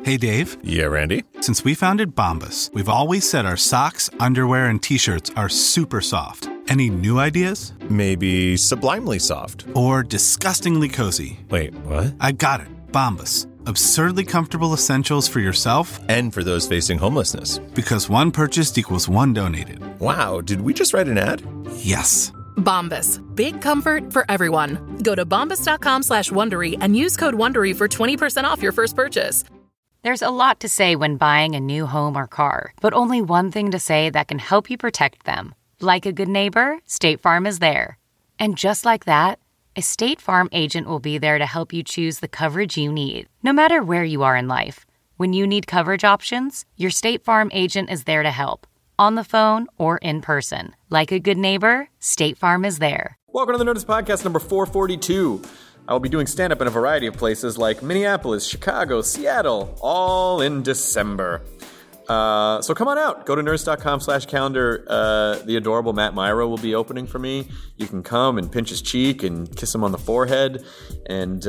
Hey, Dave. Yeah, Randy? Since we founded Bombas, we've always said our socks, underwear, and T-shirts are super soft. Any new ideas? Maybe sublimely soft. Or disgustingly cozy. Wait, what? I got it. Bombas. Absurdly comfortable essentials for yourself and for those facing homelessness. Because one purchased equals one donated. Wow, did we just write an ad? Yes. Bombas. Big comfort for everyone. Go to bombas.com/Wondery and use code WONDERY for 20% off your first purchase. There's a lot to say when buying a new home or car, but only one thing to say that can help you protect them. Like a good neighbor, State Farm is there. And just like that, a State Farm agent will be there to help you choose the coverage you need, no matter where you are in life. When you need coverage options, your State Farm agent is there to help, on the phone or in person. Like a good neighbor, State Farm is there. Welcome to the Nerdist Podcast number 442. I will be doing stand-up in a variety of places like Minneapolis, Chicago, Seattle, all in December. So come on out. Go to nerdist.com/calendar. The adorable Matt Myra will be opening for me. You can come and pinch his cheek and kiss him on the forehead and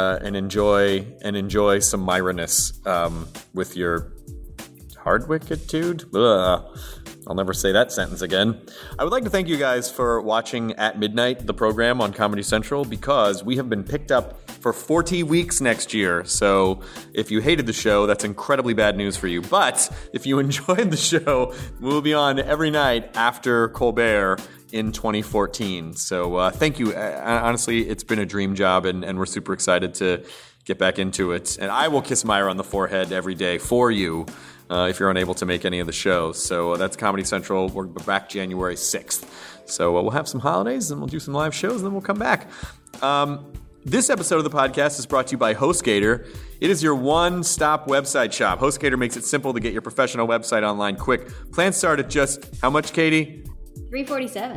enjoy some Myra-ness with your Hardwickitude. I'll never say that sentence again. I would like to thank you guys for watching At Midnight, the program on Comedy Central, because we have been picked up for 40 weeks next year. So if you hated the show, that's incredibly bad news for you. But if you enjoyed the show, we'll be on every night after Colbert in 2014. So thank you. Honestly, it's been a dream job, and we're super excited to get back into it. And I will kiss Myra on the forehead every day for you. If you're unable to make any of the shows. So that's Comedy Central. We're back January 6th. So we'll have some holidays, and we'll do some live shows, and then we'll come back. This episode of the podcast is brought to you by HostGator. It is your one-stop website shop. HostGator makes it simple to get your professional website online quick. Plans start at just, how much, Katie? $3.47.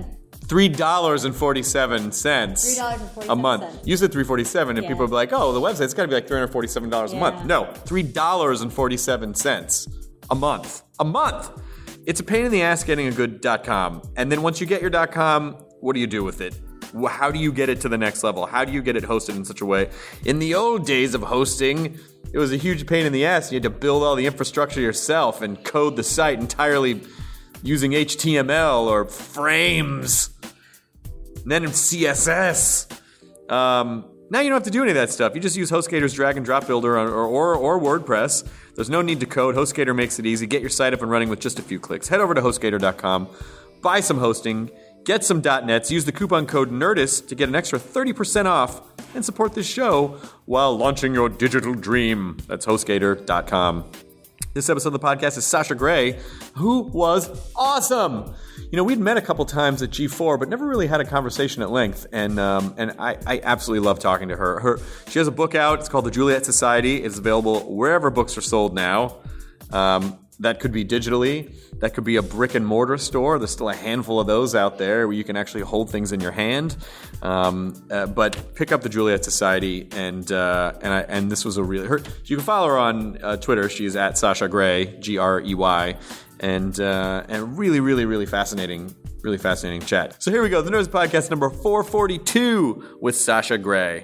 $3.47 a month. You said $3.47, and people will be like, "Oh, the website's got to be like $347 a month." No, $3.47 a month. A month. It's a pain in the ass getting a good .com, and then once you get your .com, what do you do with it? How do you get it to the next level? How do you get it hosted in such a way? In the old days of hosting, it was a huge pain in the ass. You had to build all the infrastructure yourself and code the site entirely using HTML or frames. And then in CSS. Now you don't have to do any of that stuff. You just use HostGator's drag and drop builder or WordPress. There's no need to code. HostGator makes it easy. Get your site up and running with just a few clicks. Head over to HostGator.com, buy some hosting, get some .nets, use the coupon code NERDIST to get an extra 30% off and support this show while launching your digital dream. That's HostGator.com. This episode of the podcast is Sasha Grey, who was awesome. You know, we'd met a couple times at G4, but never really had a conversation at length, and I absolutely love talking to her. She has a book out. It's called The Juliet Society. It's available wherever books are sold now. That could be digitally. That could be a brick and mortar store. There's still a handful of those out there where you can actually hold things in your hand. But pick up the Juliet Society, and this was a really. You can follow her on Twitter. She is at Sasha Grey, Grey, and really, really, really fascinating chat. So here we go, the Nerdist Podcast number 442 with Sasha Grey.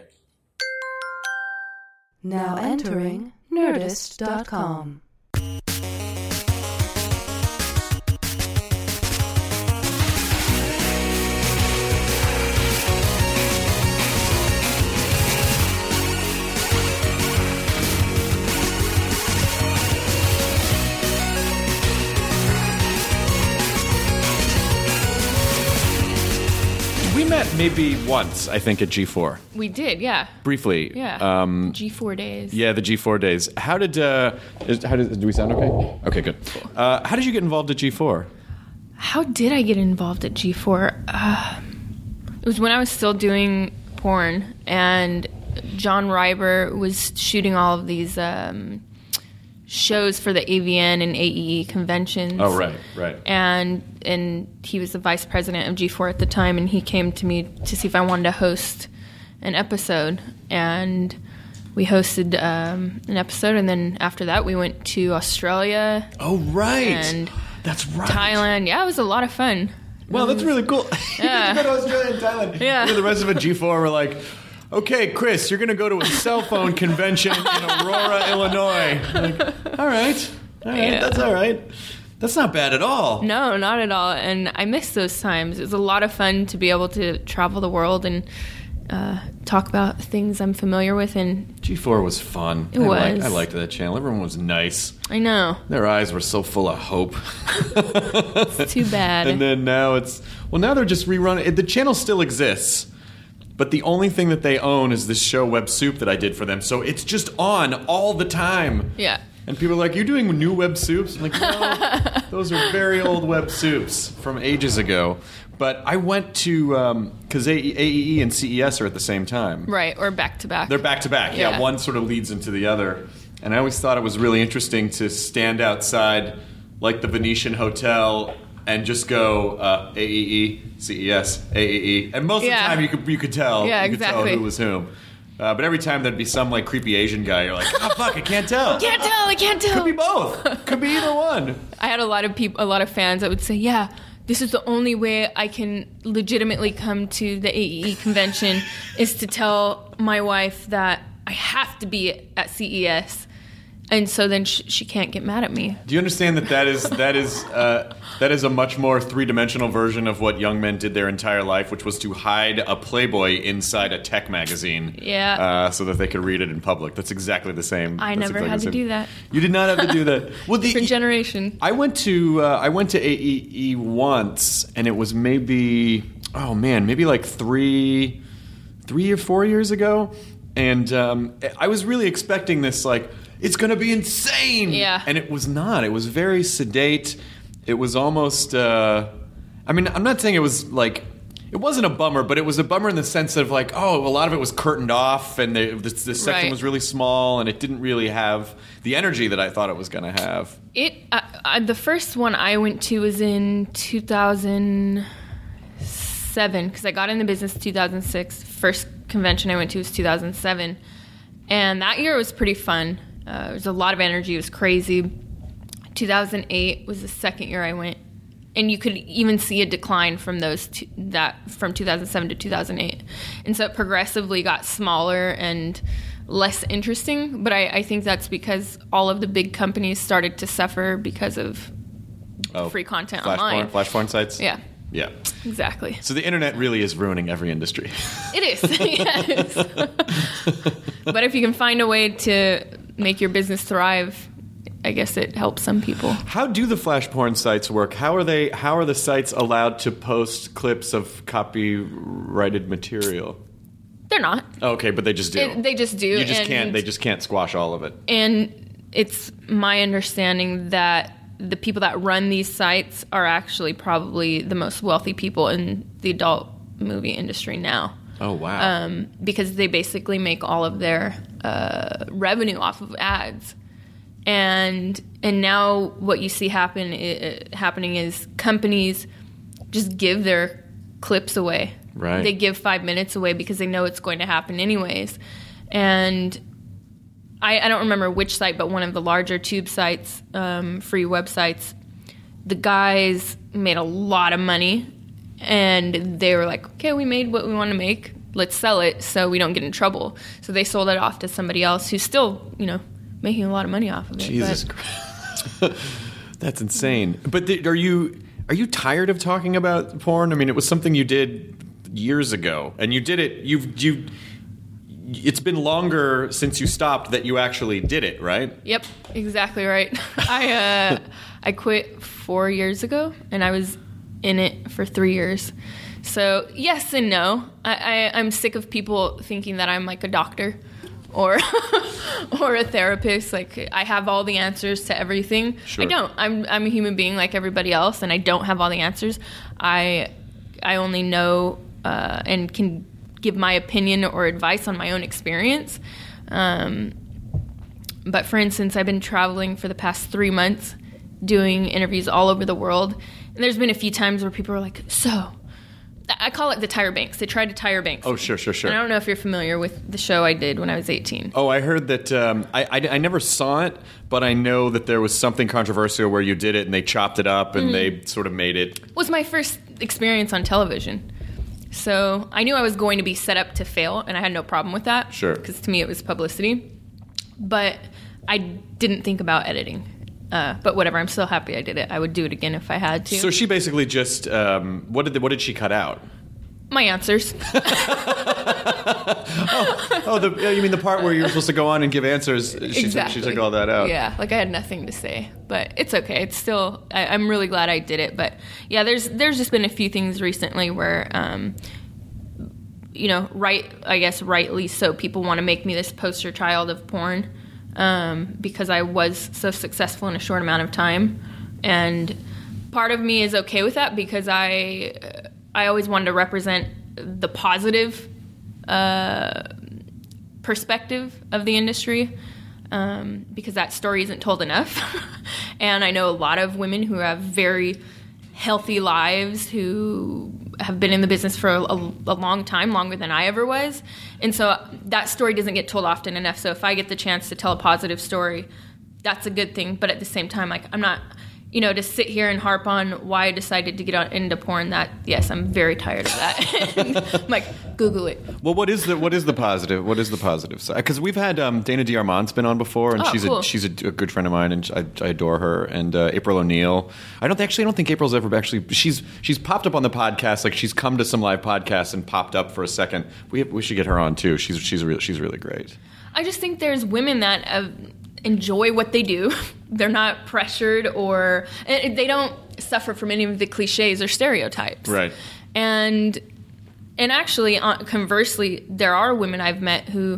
Now entering Nerdist.com. We met maybe once, I think, at G4. We did, yeah. Briefly. Yeah. G4 days. Yeah, the G4 days. How did do we sound okay? Okay, good. How did you get involved at G4? How did I get involved at G4? It was when I was still doing porn, and John Reiber was shooting all of these shows for the AVN and AEE conventions. Oh, right. And he was the vice president of G4 at the time, and he came to me to see if I wanted to host an episode. And we hosted an episode, and then after that we went to Australia. Oh, right. And that's right. Thailand. Yeah, it was a lot of fun. Well, that's really cool. Yeah. You go to Australia and Thailand. Yeah. The rest of it, G4 were like, okay, Chris, you're going to go to a cell phone convention in Aurora, Illinois. Like, all right, Yeah. that's all right. That's not bad at all. No, not at all. And I miss those times. It was a lot of fun to be able to travel the world and talk about things I'm familiar with. And G4 was fun. It was. I liked that channel. Everyone was nice. I know. Their eyes were so full of hope. It's too bad. And then now now they're just rerunning. The channel still exists, but the only thing that they own is this show Web Soup that I did for them. So it's just on all the time. Yeah. And people are like, "You're doing new Web Soups?" I'm like, no, those are very old Web Soups from ages ago. But I went to, because AEE and CES are at the same time. Right, or back to back. They're back to back. Yeah, one sort of leads into the other. And I always thought it was really interesting to stand outside, like the Venetian Hotel, and just go AEE, CES, AEE. And most of the time you could tell. Yeah, you could tell who was whom. But every time there'd be some like creepy Asian guy, you're like, oh fuck, I can't tell. I can't tell. Could be both. Could be either one. I had a lot of fans that would say, yeah, this is the only way I can legitimately come to the AEE convention is to tell my wife that I have to be at CES. And so then she can't get mad at me. Do you understand that is a much more three-dimensional version of what young men did their entire life, which was to hide a Playboy inside a tech magazine, so that they could read it in public? That's exactly the same. I never had to do that. You did not have to do that. Well, different generation. I went to AEE once, and it was maybe like 3 or 4 years ago, and I was really expecting this like. It's going to be insane! Yeah. And it was not. It was very sedate. It was almost... I'm not saying it was like... It wasn't a bummer, but it was a bummer in the sense of like, a lot of it was curtained off, and the section was really small, and it didn't really have the energy that I thought it was going to have. The first one I went to was in 2007, because I got in the business in 2006. First convention I went to was 2007. And that year was pretty fun. There was a lot of energy. It was crazy. 2008 was the second year I went, and you could even see a decline from from 2007 to 2008. And so it progressively got smaller and less interesting. But I think that's because all of the big companies started to suffer because of free content online. Flash porn sites? Yeah. Yeah. Exactly. So the internet really is ruining every industry. It is, yes. But if you can find a way to make your business thrive, I guess it helps some people. How do the flash porn sites work? How are the sites allowed to post clips of copyrighted material? They're not. Okay, but they just do. They just do. You just can't. They just can't squash all of it. And it's my understanding that the people that run these sites are actually probably the most wealthy people in the adult movie industry now. Oh, wow. Because they basically make all of their revenue off of ads. And now what you see happening is companies just give their clips away. Right. They give 5 minutes away because they know it's going to happen anyways. And I don't remember which site, but one of the larger tube sites, free websites, the guys made a lot of money, and they were like, okay, we made what we want to make. Let's sell it so we don't get in trouble. So they sold it off to somebody else who's still, making a lot of money off of it. Jesus Christ. That's insane. But are you tired of talking about porn? I mean, it was something you did years ago, and you did it. It's been longer since you stopped that you actually did it, right? Yep, exactly right. I quit 4 years ago, and I was in it for 3 years. So yes and no. I'm sick of people thinking that I'm like a doctor or or a therapist. Like I have all the answers to everything. Sure. I don't. I'm a human being like everybody else, and I don't have all the answers. I only know and can give my opinion or advice on my own experience. But for instance, I've been traveling for the past 3 months doing interviews all over the world. And there's been a few times where people are like, so, I call it the Tyra Banks. They tried to Tyra Banks. Oh, sure. And I don't know if you're familiar with the show I did when I was 18. Oh, I heard that, I never saw it, but I know that there was something controversial where you did it and they chopped it up and they sort of made it. It was my first experience on television. So I knew I was going to be set up to fail, and I had no problem with that. Sure. Because to me it was publicity. But I didn't think about editing. But whatever, I'm still happy I did it. I would do it again if I had to. So she basically just what did she cut out? My answers. You mean the part where you were supposed to go on and give answers? Exactly. She took all that out. Yeah, like I had nothing to say, but it's okay. It's still, I'm really glad I did it. But yeah, there's just been a few things recently where, rightly so, people want to make me this poster child of porn because I was so successful in a short amount of time, and part of me is okay with that because I always wanted to represent the positive perspective of the industry because that story isn't told enough. And I know a lot of women who have very healthy lives who have been in the business for a long time, longer than I ever was. And so that story doesn't get told often enough. So if I get the chance to tell a positive story, that's a good thing. But at the same time, like, I'm not... to sit here and harp on why I decided to get into porn, yes, I'm very tired of that. I'm like, Google it. Well, what is the positive? What is the positive side? Because we've had Dana D'Armand's been on before, and she's a good friend of mine, and I adore her. And April O'Neil. I don't think April's ever actually. She's popped up on the podcast. Like, she's come to some live podcasts and popped up for a second. We should get her on too. She's really great. I just think there's women that enjoy what they do. They're not pressured, or they don't suffer from any of the cliches or stereotypes. Right. And actually, conversely, there are women I've met who,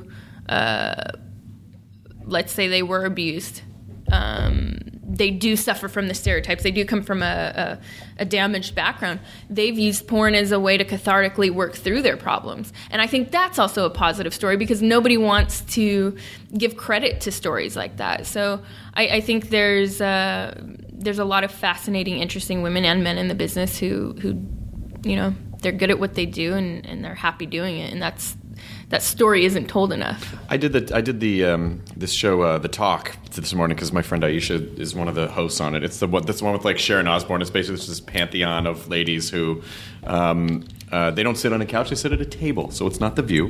let's say they were abused. They do suffer from the stereotypes. They do come from a damaged background. They've used porn as a way to cathartically work through their problems. And I think that's also a positive story because nobody wants to give credit to stories like that. So I think there's a lot of fascinating, interesting women and men in the business who they're good at what they do and they're happy doing it. And that story isn't told enough. I did this show, The Talk, this morning because my friend Aisha is one of the hosts on it. It's the one with like Sharon Osbourne. It's basically this pantheon of ladies who they don't sit on a couch; they sit at a table. So it's not The View.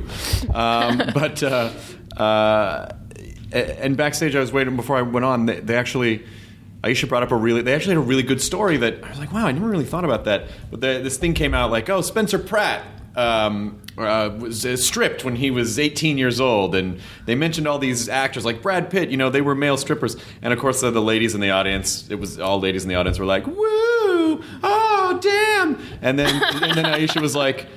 And backstage, I was waiting before I went on. Aisha brought up they actually had a really good story that I was like, wow, I never really thought about that. But this thing came out like, Spencer Pratt was stripped when he was 18 years old, and they mentioned all these actors like Brad Pitt, they were male strippers, and of course the ladies in the audience, it was all ladies in the audience were like, woo, oh damn, and then Aisha was like,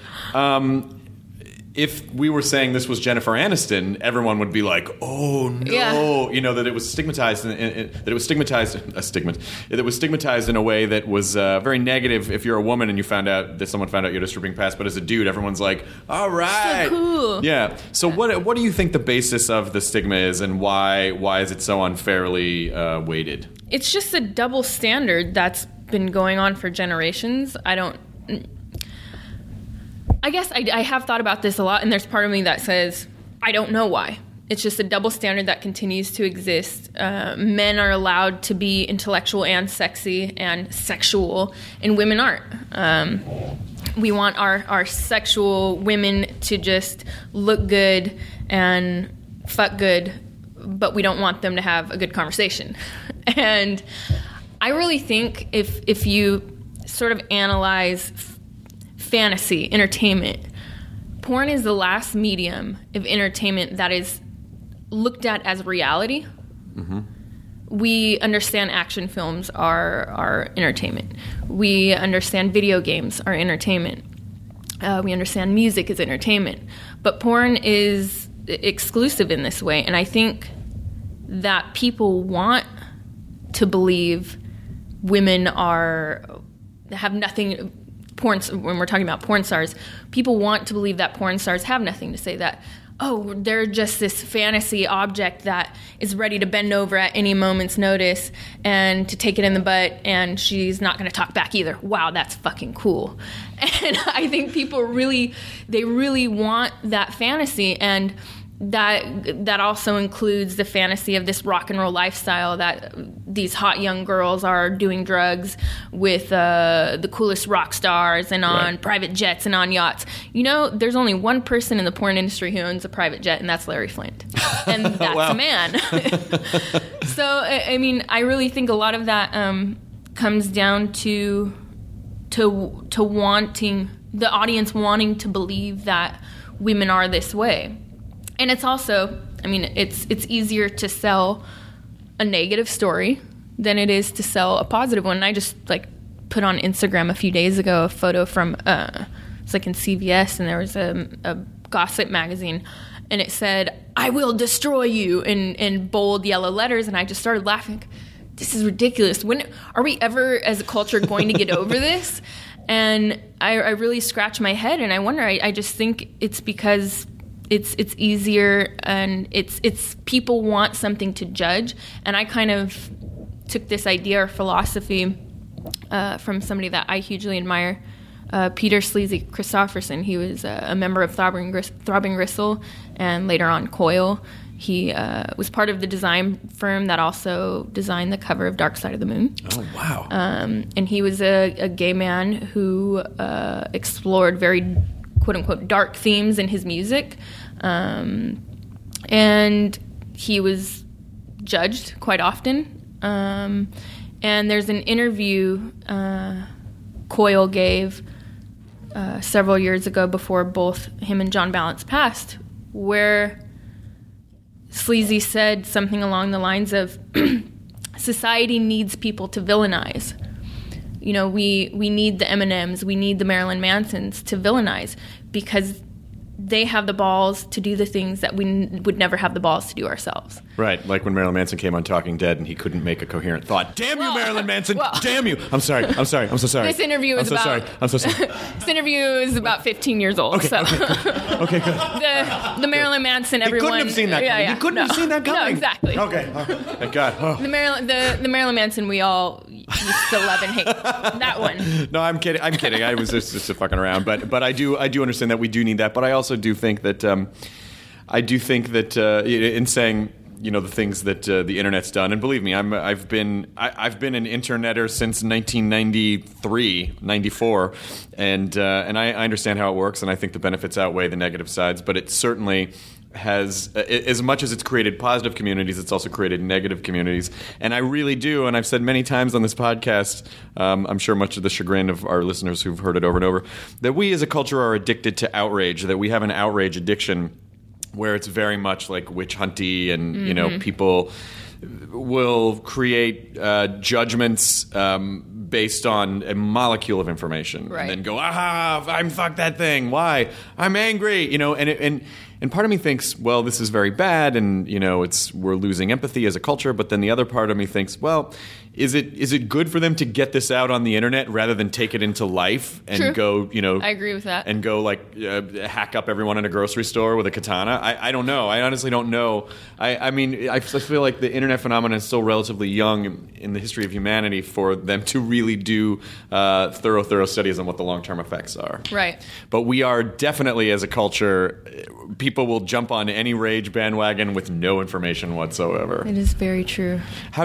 if we were saying this was Jennifer Aniston, everyone would be like, "Oh no!" Yeah. That it was stigmatized, that it was stigmatized in a way that was very negative. If you're a woman and someone found out you had a stripping past, but as a dude, everyone's like, "All right, so cool." Yeah. So what do you think the basis of the stigma is, and why is it so unfairly weighted? It's just a double standard that's been going on for generations. I guess I have thought about this a lot, and there's part of me that says, I don't know why. It's just a double standard that continues to exist. Men are allowed to be intellectual and sexy and sexual, and women aren't. We want our sexual women to just look good and fuck good, but we don't want them to have a good conversation. And I really think if you sort of analyze fantasy, entertainment, porn is the last medium of entertainment that is looked at as reality. Mm-hmm. We understand action films are entertainment. We understand video games are entertainment. We understand music is entertainment. But porn is exclusive in this way. And I think that people want to believe women have nothing... when we're talking about porn stars, people want to believe that porn stars have nothing to say, that, they're just this fantasy object that is ready to bend over at any moment's notice and to take it in the butt, and she's not going to talk back either. Wow, that's fucking cool. And I think people really want that fantasy, and that also includes the fantasy of this rock and roll lifestyle that these hot young girls are doing drugs with the coolest rock stars and on private jets and on yachts. You know, there's only one person in the porn industry who owns a private jet, and that's Larry Flint. And that's a man. So, I mean, I really think a lot of that comes down to wanting, the audience wanting to believe that women are this way. And it's also, I mean, it's easier to sell a negative story than it is to sell a positive one. And I just put on Instagram a few days ago a photo from it's in CVS, and there was a gossip magazine, and it said, "I will destroy you," in bold yellow letters, and I just started laughing. This is ridiculous. When are we ever as a culture going to get over this? And I really scratch my head, and I wonder, I just think it's because it's easier, and it's people want something to judge. And I kind of took this idea or philosophy from somebody that I hugely admire, Peter Sleazy Christopherson. He was a member of Throbbing Gristle and later on Coil. He was part of the design firm that also designed the cover of Dark Side of the Moon. Oh, wow. And he was a gay man who explored very quote-unquote dark themes in his music. And he was judged quite often. And there's an interview Coil gave several years ago before both him and John Balance passed, where Sleazy said something along the lines of, society needs people to villainize. You know, we need the Eminems, we need the Marilyn Mansons to villainize, because they have the balls to do the things that we would never have the balls to do ourselves. Right, like when Marilyn Manson came on Talking Dead and he couldn't make a coherent thought. Damn you, Marilyn Manson! Damn you! I'm sorry. I'm so sorry. This interview is I'm so sorry. This interview is about 15 years old. Okay, so. Okay, good. The Marilyn Manson, everyone. You couldn't have seen that coming. You couldn't have seen that coming. No, exactly. Okay. Thank God. Oh. The Marilyn Manson we all used to love and hate. That one. No, I'm kidding. I was just fucking around. But I do understand that we do need that. But I also do think that in saying, you know, the things that the internet's done, and believe me, I've been an interneter since 1993, 94, and I understand how it works, and I think the benefits outweigh the negative sides. But it certainly has, as much as it's created positive communities, it's also created negative communities. And I really do, and I've said many times on this podcast, I'm sure much of the chagrin of our listeners who've heard it over and over, that we as a culture are addicted to outrage, that we have an outrage addiction where it's very much like witch hunty, and you know, people will create judgments based on a molecule of information, right, and then go, aha, I'm fuck that thing. Why? I'm angry. You know, and part of me thinks, well, this is very bad, and you know, we're losing empathy as a culture. But then the other part of me thinks, well, is it good for them to get this out on the internet rather than take it into life and True. Go, you know, I agree with that, and go hack up everyone in a grocery store with a katana? I don't know. I honestly don't know. I mean, I feel like the internet phenomenon is still relatively young in the history of humanity for them to really do thorough studies on what the long-term effects are. Right. But we are definitely, as a culture, people will jump on any rage bandwagon with no information whatsoever. It is very true. How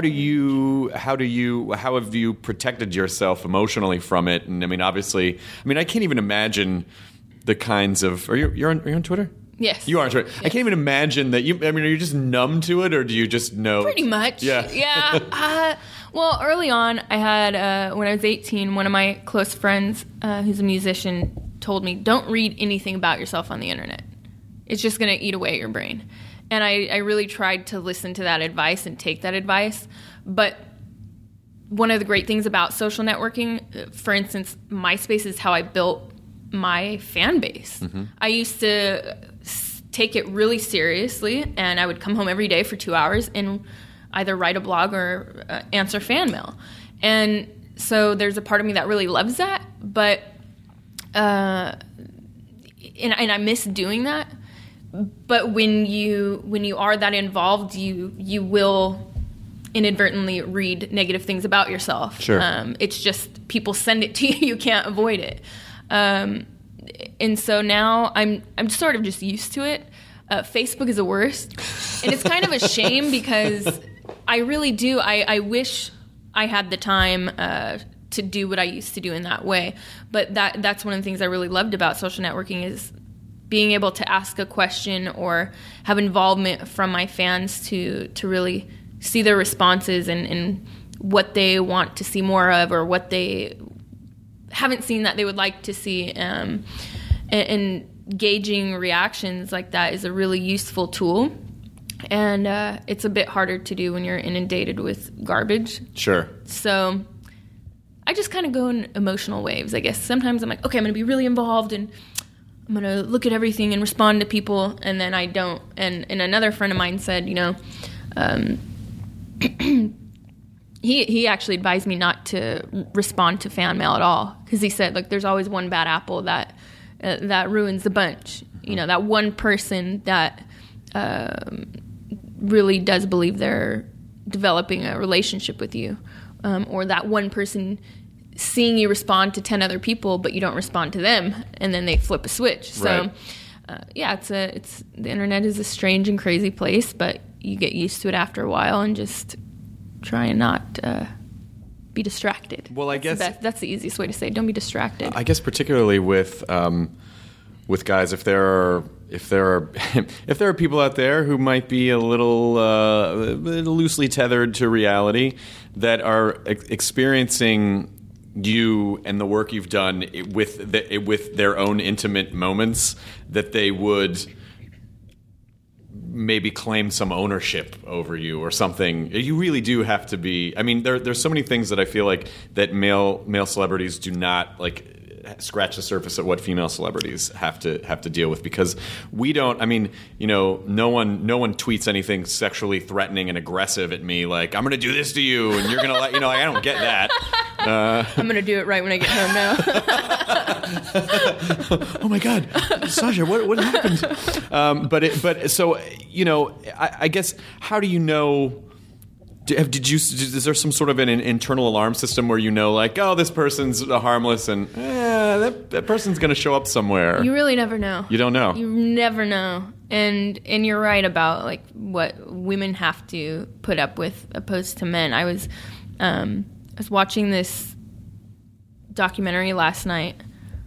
have you protected yourself emotionally from it? And I mean, obviously, I can't even imagine the kinds of. Are you on Twitter? Yes. You are on Twitter. Yes. I can't even imagine that you. I mean, are you just numb to it, or do you just know? Pretty much. Yeah. Yeah. Well, early on, I had when I was 18, one of my close friends, who's a musician, told me, "Don't read anything about yourself on the internet. It's just going to eat away at your brain." And I really tried to listen to that advice and take that advice. But one of the great things about social networking, for instance, MySpace, is how I built my fan base. Mm-hmm. I used to take it really seriously, and I would come home every day for 2 hours and either write a blog or answer fan mail. And so there's a part of me that really loves that, but and I miss doing that. But when you are that involved, you will inadvertently read negative things about yourself. Sure. It's just people send it to you. You can't avoid it. And so now I'm sort of just used to it. Facebook is the worst. And it's kind of a shame because I really do. I wish I had the time to do what I used to do in that way. But that's one of the things I really loved about social networking is being able to ask a question or have involvement from my fans to really see their responses and what they want to see more of or what they haven't seen that they would like to see. And gauging reactions like that is a really useful tool. And it's a bit harder to do when you're inundated with garbage. Sure. So I just kind of go in emotional waves, I guess. Sometimes I'm like, okay, I'm going to be really involved and I'm going to look at everything and respond to people, and then I don't. And another friend of mine said, he actually advised me not to respond to fan mail at all because he said, look, there's always one bad apple that ruins the bunch. That one person that really does believe they're developing a relationship with you, or that one person seeing you respond to 10 other people, but you don't respond to them, and then they flip a switch. So, it's the internet is a strange and crazy place, but you get used to it after a while and just try and not be distracted. Well, I guess that's the easiest way to say it. Don't be distracted. I guess particularly with guys, if there are people out there who might be a little loosely tethered to reality that are experiencing you and the work you've done with their own intimate moments, that they would maybe claim some ownership over you or something. You really do have to be. I mean, there's so many things that I feel like that male celebrities do not like scratch the surface of what female celebrities have to deal with, because we don't. I mean, no one tweets anything sexually threatening and aggressive at me like, I'm going to do this to you and you're going to like, I don't get that. I'm going to do it right when I get home now. Oh my God, Sasha, what happened? So I guess, how do you know? Is there some sort of an internal alarm system where like, oh, this person's harmless and that person's going to show up somewhere? You really never know. You don't know. You never know. And you're right about like what women have to put up with opposed to men. I was watching this documentary last night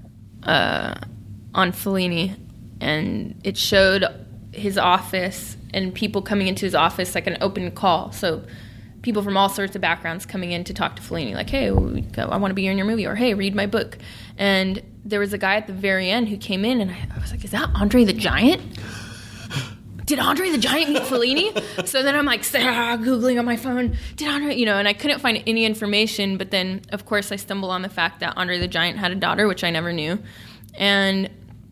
on Fellini, and it showed his office and people coming into his office like an open call. So people from all sorts of backgrounds coming in to talk to Fellini, like, hey, I want to be in your movie, or hey, read my book. And there was a guy at the very end who came in, and I was like, is that Andre the Giant? Did Andre the Giant meet Fellini? So then I'm like, Googling on my phone, did Andre, and I couldn't find any information. But then, of course, I stumbled on the fact that Andre the Giant had a daughter, which I never knew. And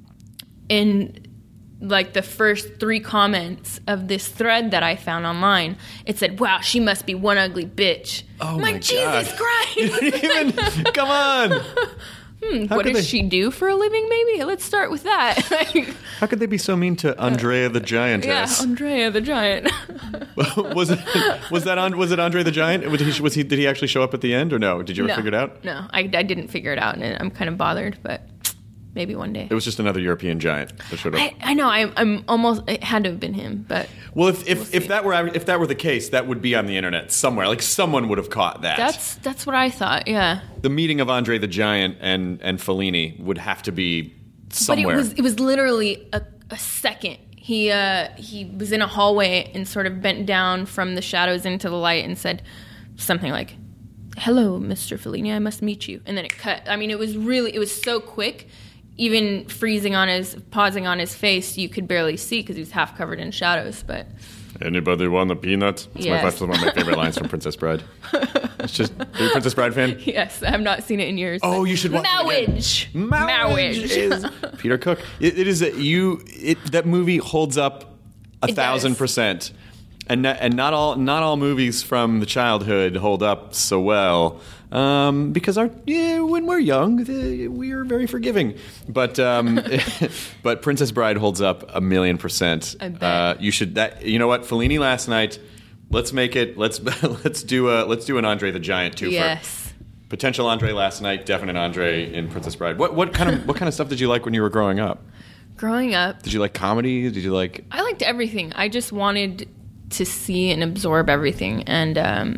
in like the first 3 comments of this thread that I found online, it said, wow, she must be one ugly bitch. Oh, I'm my like, Jesus God. Christ. You didn't even, come on. What does she do for a living, maybe? Let's start with that. How could they be so mean to Andrea the Giantess? Yeah, Andrea the Giant. Was it Andre the Giant? Did he actually show up at the end, or no? Did you ever figure it out? No, I didn't figure it out, and I'm kind of bothered, but maybe one day. It was just another European giant that showed up. I know. I'm almost. It had to have been him, but well, if that were the case, that would be on the internet somewhere. Like someone would have caught that. That's what I thought. Yeah. The meeting of Andre the Giant and Fellini would have to be somewhere. But it was literally a second. He was in a hallway and sort of bent down from the shadows into the light and said something like, "Hello, Mr. Fellini, I must meet you." And then it cut. I mean, it was so quick. Even pausing on his face, you could barely see because he was half covered in shadows. But anybody want a peanut? That's one of my favorite lines from Princess Bride. Are you a Princess Bride fan? Yes, I have not seen it in years. Oh, you should watch it again. Marriage is Peter Cook. It is that movie holds up 1,000%, and not all movies from the childhood hold up so well. Because when we're young, we are very forgiving. But but Princess Bride holds up 1,000,000%. I bet. You should. You know what? Fellini last night. Let's make it. Let's do an Andre the Giant twofer. Yes. Potential Andre last night. Definite Andre in Princess Bride. What kind of stuff did you like when you were growing up? Growing up, Did you like comedy? Did you like... I liked everything. I just wanted to see and absorb everything. And,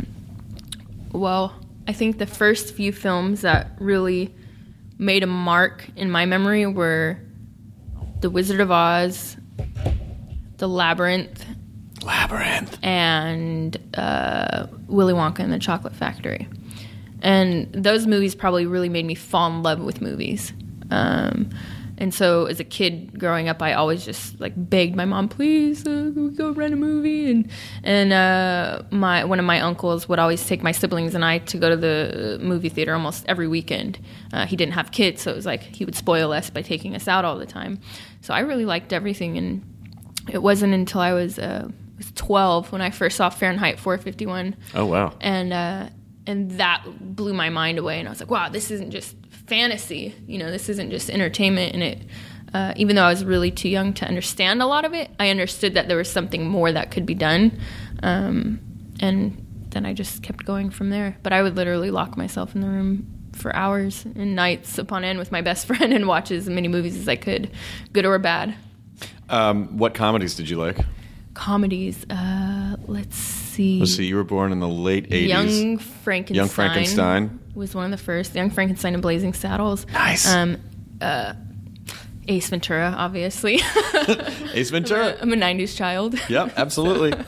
I think the first few films that really made a mark in my memory were The Wizard of Oz, The Labyrinth, and Willy Wonka and the Chocolate Factory. And those movies probably really made me fall in love with movies. And so as a kid growing up, I always just like begged my mom, please, can we go rent a movie? And one of my uncles would always take my siblings and I to go to the movie theater almost every weekend. He didn't have kids, so it was like he would spoil us by taking us out all the time. So I really liked everything. And it wasn't until I was 12 when I first saw Fahrenheit 451. Oh, wow. And that blew my mind away. And I was like, wow, this isn't just fantasy. This isn't just entertainment. And it, even though I was really too young to understand a lot of it, I understood that there was something more that could be done. And then I just kept going from there. But I would literally lock myself in the room for hours and nights upon end with my best friend and watch as many movies as I could, good or bad. What comedies did you like? Comedies, let's see. You were born in the late 80s. Young Frankenstein. Was one of the first. Young Frankenstein and Blazing Saddles. Nice. Ace Ventura, obviously. Ace Ventura? I'm a 90s child. Yep, absolutely.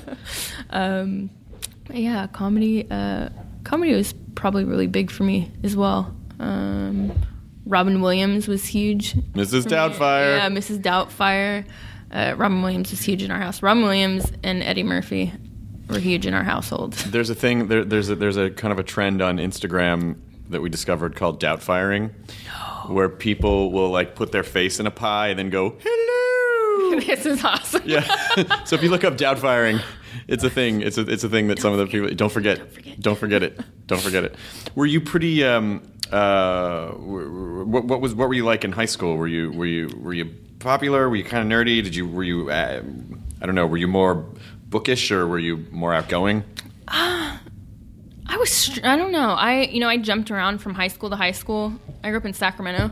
Yeah, comedy. Comedy was probably really big for me as well. Robin Williams was huge. Mrs. Doubtfire. Yeah, Mrs. Doubtfire. Robin Williams was huge in our house. Robin Williams and Eddie Murphy were huge in our household. There's a thing. There's a kind of a trend on Instagram that we discovered called doubtfiring, where people will like put their face in a pie and then go hello. This is awesome. Yeah. So if you look up doubtfiring, it's a thing. It's a thing that some of the people don't forget it. Were you pretty? What were you like in high school? Were you popular? Were you kind of nerdy? Were you I don't know, were you more bookish or were you more outgoing? I don't know. I jumped around from high school to high school. I grew up in Sacramento.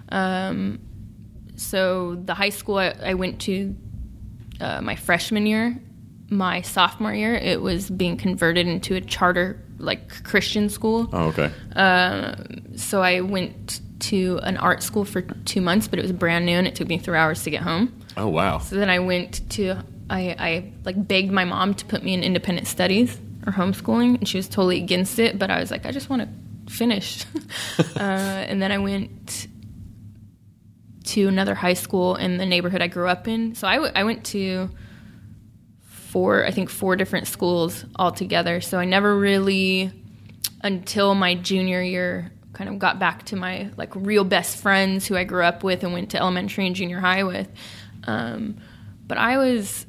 So the high school I went to my freshman year, my sophomore year, it was being converted into a charter like Christian school. Oh, okay. So I went to an art school for 2 months, but it was brand new and it took me 3 hours to get home. Oh, wow. So then I went to, I like begged my mom to put me in independent studies or homeschooling, and she was totally against it, but I was like, I just want to finish. And then I went to another high school in the neighborhood I grew up in. So I went to four different schools altogether. So I never really, until my junior year, kind of got back to my like real best friends who I grew up with and went to elementary and junior high with. But I was,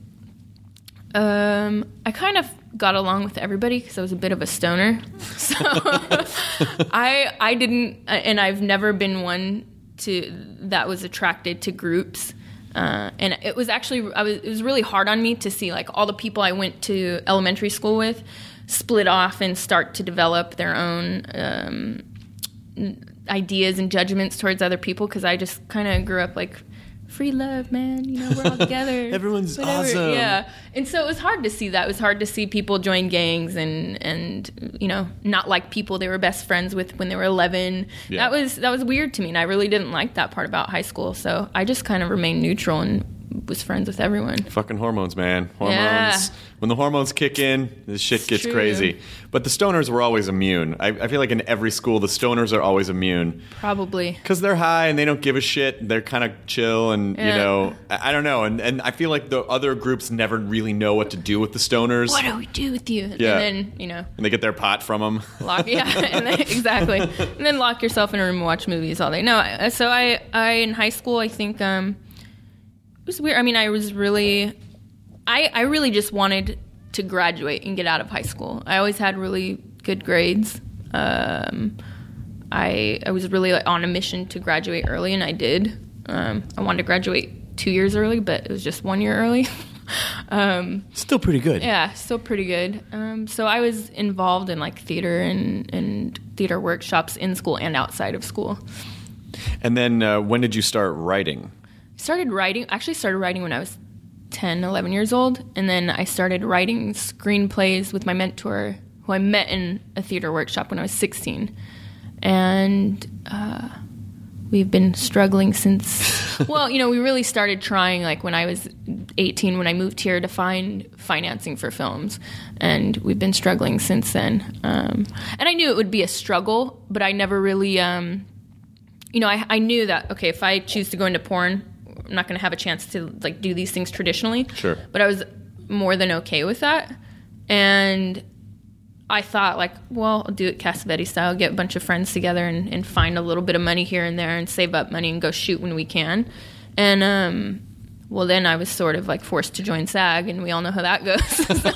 I kind of got along with everybody because I was a bit of a stoner. So I didn't, and I've never been one that was attracted to groups. And it was actually, it was really hard on me to see like all the people I went to elementary school with split off and start to develop their own ideas and judgments towards other people, because I just kind of grew up like free love, man, we're all together. Everyone's whatever. awesome. Yeah. And so it was hard to see that. It was hard to see people join gangs and not like people they were best friends with when they were 11. Yeah. That was weird to me, and I really didn't like that part about high school. So I just kind of remained neutral and was friends with everyone. Fucking hormones, man. Hormones. Yeah. When the hormones kick in, this shit gets true. crazy. But the stoners were always immune. I feel like in every school, the stoners are always immune. Probably. Because they're high and they don't give a shit. They're kind of chill and, Yeah. I don't know. And I feel like the other groups never really know what to do with the stoners. What do we do with you? Yeah. And then, And they get their pot from them. exactly. And then lock yourself in a room and watch movies all day. No, so I in high school, I think it was weird. I mean, I was really, I really just wanted to graduate and get out of high school. I always had really good grades. I was really on a mission to graduate early, and I did. I wanted to graduate 2 years early, but it was just 1 year early. Still pretty good. Yeah, still pretty good. So I was involved in like theater and theater workshops in school and outside of school. And then when did you start writing? started writing when I was 10, 11 years old. And then I started writing screenplays with my mentor, who I met in a theater workshop when I was 16. And we've been struggling since, well, we really started trying like when I was 18, when I moved here to find financing for films. And we've been struggling since then. And I knew it would be a struggle, but I never really, I knew that, okay, if I choose to go into porn, I'm not going to have a chance to like do these things traditionally. Sure. But I was more than okay with that. And I thought like, well, I'll do it Cassavetes style, get a bunch of friends together and find a little bit of money here and there and save up money and go shoot when we can. And, well, then I was sort of like forced to join SAG, and we all know how that goes.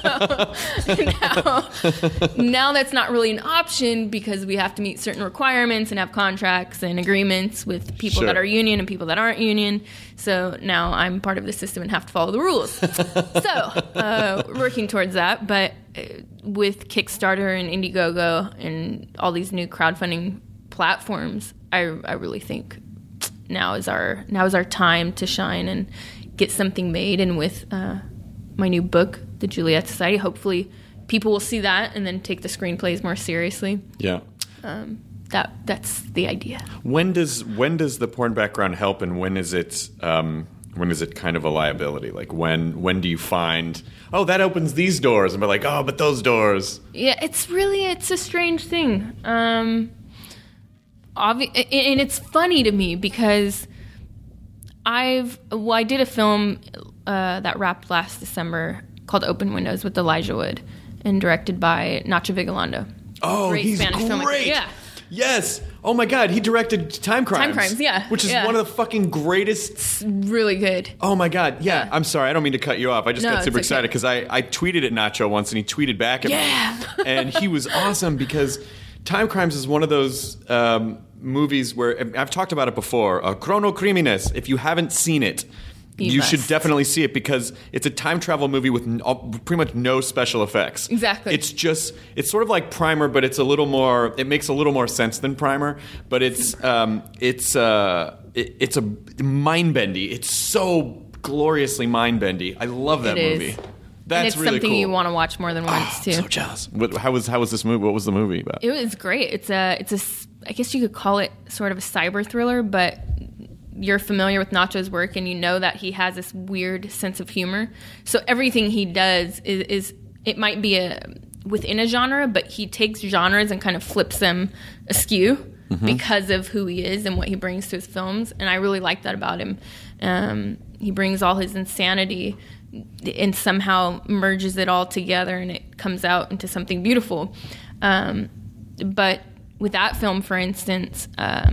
So now that's not really an option because we have to meet certain requirements and have contracts and agreements with people that are union and people that aren't union. So now I'm part of the system and have to follow the rules. So working towards that, but with Kickstarter and Indiegogo and all these new crowdfunding platforms, I really think now is our time to shine and get something made. And with my new book, The Juliet Society, hopefully people will see that and then take the screenplays more seriously. Yeah. That's the idea. When does the porn background help, and when is it kind of a liability? Like when do you find, oh, that opens these doors, and we're like, oh, but those doors. Yeah, it's a strange thing. And it's funny to me because I did a film that wrapped last December called Open Windows with Elijah Wood and directed by Nacho Vigalondo. Oh, great he's Spanish great. filmmaker. Yeah. Yes. Oh my God, he directed Time Crimes. Time Crimes, yeah. Which is one of the fucking greatest. It's really good. Oh my God, yeah. I'm sorry, I don't mean to cut you off. I just got super excited because okay. I tweeted at Nacho once and he tweeted back at me. And he was awesome because Time Crimes is one of those movies where, I've talked about it before, Chrono Crimines. If you haven't seen it, you should definitely see it because it's a time travel movie with pretty much no special effects. Exactly. It's sort of like Primer, but it makes a little more sense than Primer, but it's a mind-bendy. It's so gloriously mind-bendy. I love that movie. That's really cool. It's something you want to watch more than once too. So jealous. How was this movie? What was the movie about? It was great. It's a I guess you could call it sort of a cyber thriller, but you're familiar with Nacho's work and you know that he has this weird sense of humor. So everything he does is it might be within a genre, but he takes genres and kind of flips them askew because of who he is and what he brings to his films. And I really like that about him. He brings all his insanity and somehow merges it all together and it comes out into something beautiful. But with that film, for instance,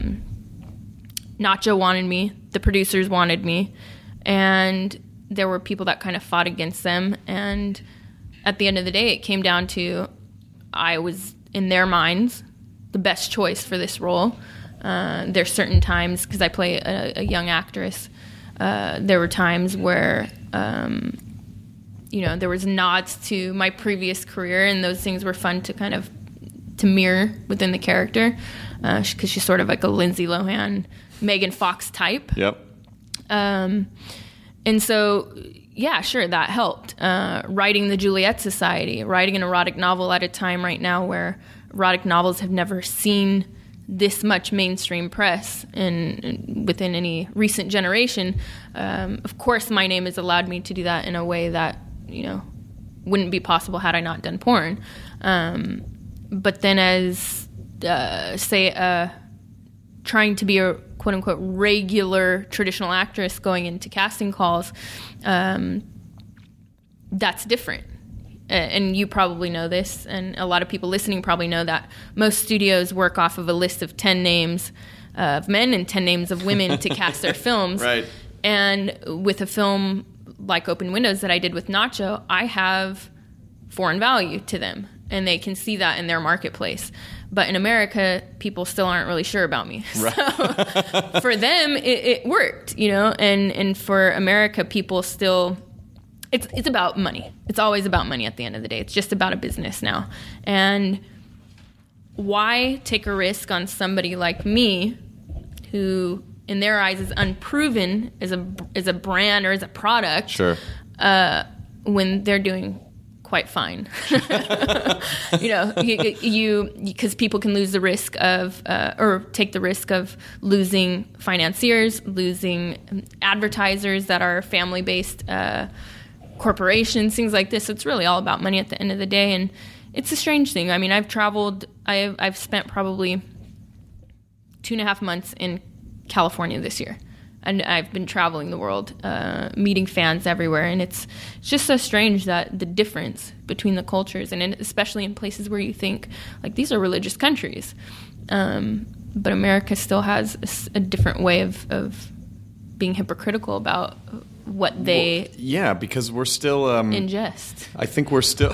Nacho wanted me, the producers wanted me, and there were people that kind of fought against them. And at the end of the day, it came down to I was, in their minds, the best choice for this role. There's certain times, because I play a young actress, there were times where there was nods to my previous career, and those things were fun to kind of to mirror within the character, because she's sort of like a Lindsay Lohan, Megan Fox type. Yep. And so, yeah, sure, that helped. Writing the Juliet Society, writing an erotic novel at a time right now where erotic novels have never seen this much mainstream press within any recent generation. Of course, my name has allowed me to do that in a way that, wouldn't be possible had I not done porn. But then as, trying to be a quote-unquote regular traditional actress going into casting calls, that's different. And you probably know this, and a lot of people listening probably know that most studios work off of a list of 10 names of men and 10 names of women to cast their films. Right. And with a film like Open Windows that I did with Nacho, I have foreign value to them, and they can see that in their marketplace. But in America, people still aren't really sure about me. Right. So for them, it worked, and for America, people still... It's about money. It's always about money at the end of the day. It's just about a business now. And why take a risk on somebody like me who in their eyes is unproven as a brand or as a product. Sure. When they're doing quite fine. Because people can lose the risk of, or take the risk of losing financiers, losing advertisers that are family-based corporations, things like this. So it's really all about money at the end of the day, and it's a strange thing. I mean, I've traveled. I've spent probably 2.5 months in California this year, and I've been traveling the world, meeting fans everywhere, and it's just so strange that the difference between the cultures, and especially in places where you think like these are religious countries, but America still has a different way of being hypocritical about what they because we're still ingest. I think we're still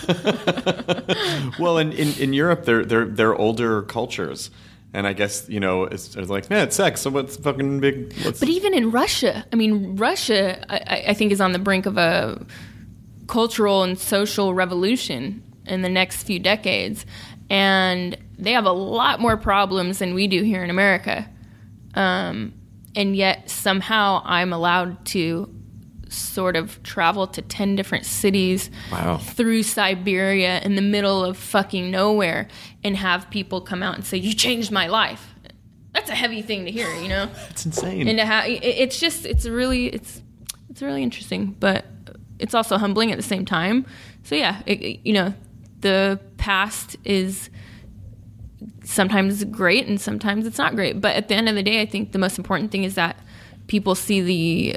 well in Europe they're older cultures, and I guess it's like, man, it's sex, so what's fucking big? But even in Russia, I mean, I think is on the brink of a cultural and social revolution in the next few decades, and they have a lot more problems than we do here in America. And yet somehow I'm allowed to sort of travel to 10 different cities through Siberia in the middle of fucking nowhere and have people come out and say, you changed my life. That's a heavy thing to hear, It's insane. And to it's really interesting, but it's also humbling at the same time. So yeah, the past is sometimes great and sometimes it's not great. But at the end of the day, I think the most important thing is that people see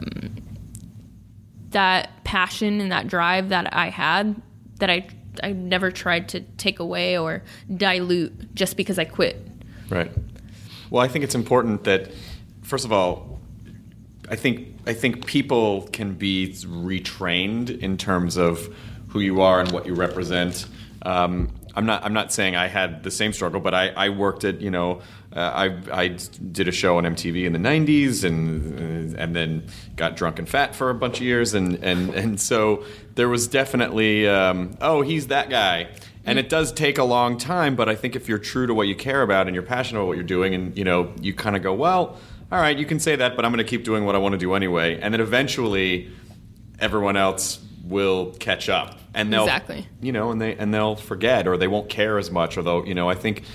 that passion and that drive that I had, that I never tried to take away or dilute just because I quit. Right. Well, I think it's important that, first of all, I think people can be retrained in terms of who you are and what you represent. I'm not saying I had the same struggle, but I worked at, I did a show on MTV in the 90s and then got drunk and fat for a bunch of years. And so there was definitely, he's that guy. And it does take a long time, but I think if you're true to what you care about and you're passionate about what you're doing and, you kind of go, well, all right, you can say that, but I'm going to keep doing what I want to do anyway. And then eventually everyone else will catch up, and they'll and they'll forget, or they won't care as much, or they'll I think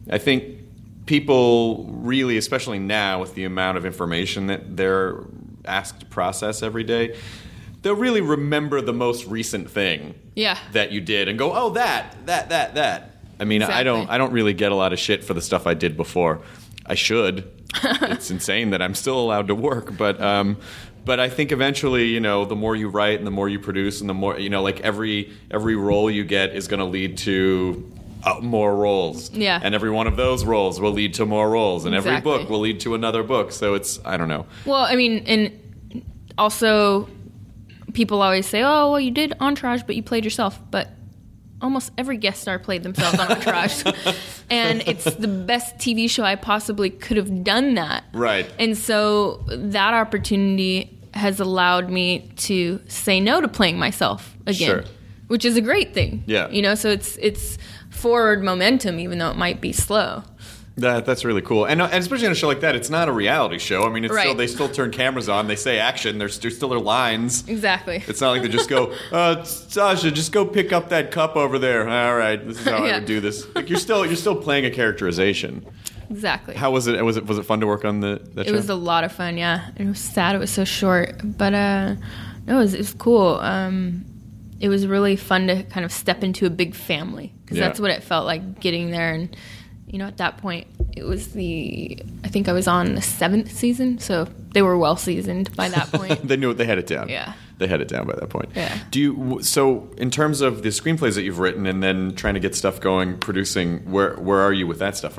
people really, especially now with the amount of information that they're asked to process every day, they'll really remember the most recent thing that you did and go, oh, that. I mean, exactly. I don't really get a lot of shit for the stuff I did before. I should. It's insane that I'm still allowed to work, but I think eventually, the more you write and the more you produce and the more, like every role you get is going to lead to more roles. Yeah. And every one of those roles will lead to more roles. And every book will lead to another book. So I don't know. Well, I mean, and also people always say, oh, well, you did Entourage, but you played yourself. But almost every guest star played themselves on Entourage. And it's the best TV show I possibly could have done that. Right. And so that opportunity has allowed me to say no to playing myself again, which is a great thing. Yeah. So it's forward momentum, even though it might be slow. That's really cool, and especially on a show like that, it's not a reality show. I mean, it's they still turn cameras on, they say action, there's still their lines. Exactly. It's not like they just go, Sasha, just go pick up that cup over there. All right, this is how I would do this. Like you're still playing a characterization. Exactly. How was it? Was it fun to work on that show? It was a lot of fun. Yeah, it was sad it was so short, but no, it was cool. It was really fun to kind of step into a big family, because that's what it felt like getting there. And at that point, it was I think I was on the 7th season, so they were well seasoned by that point. They knew it. They had it down. Yeah. They had it down by that point. Yeah. So in terms of the screenplays that you've written and then trying to get stuff going, producing, where are you with that stuff?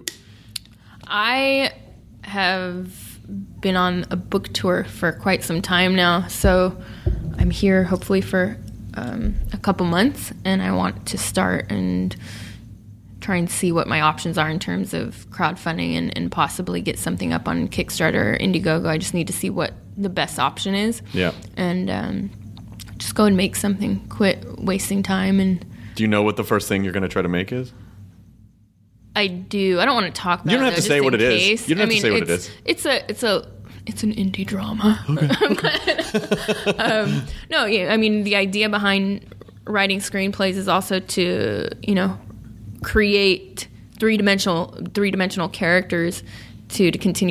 I have been on a book tour for quite some time now, so I'm here hopefully for a couple months, and I want to start and try and see what my options are in terms of crowdfunding and possibly get something up on Kickstarter or Indiegogo. I just need to see what the best option is. Yeah. And just go and make something. Quit wasting time. And do you know what the first thing you're going to try to make is? I do. I don't want to talk about it. You don't have to though, say just what in it is. case. You don't have to say what it is. It's an indie drama. Okay. No, yeah, I mean, the idea behind writing screenplays is also to, create three-dimensional characters to continue